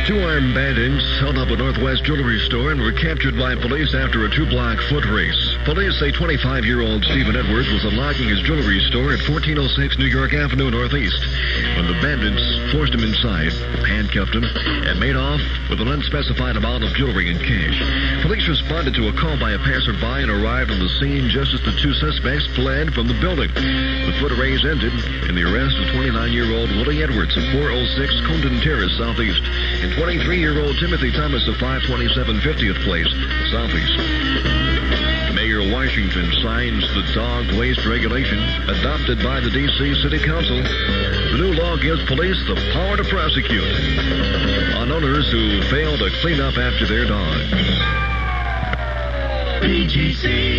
Two armed bandits held up a Northwest jewelry store and were captured by police after a two-block foot race. Police say 25-year-old Stephen Edwards was unlocking his jewelry store at 1406 New York Avenue Northeast when the bandits forced him inside, handcuffed him, and made off with an unspecified amount of jewelry and cash. Police responded to a call by a passerby and arrived on the scene just as the two suspects fled from the building. The foot race ended in the arrest of 29-year-old Willie Edwards of 406 Condon Terrace Southeast and 23-year-old Timothy Thomas of 527 50th Place Southeast. Mayor Washington signs the dog waste regulation adopted by the D.C. City Council. The new law gives police the power to prosecute on owners who fail to clean up after their dogs. BGC.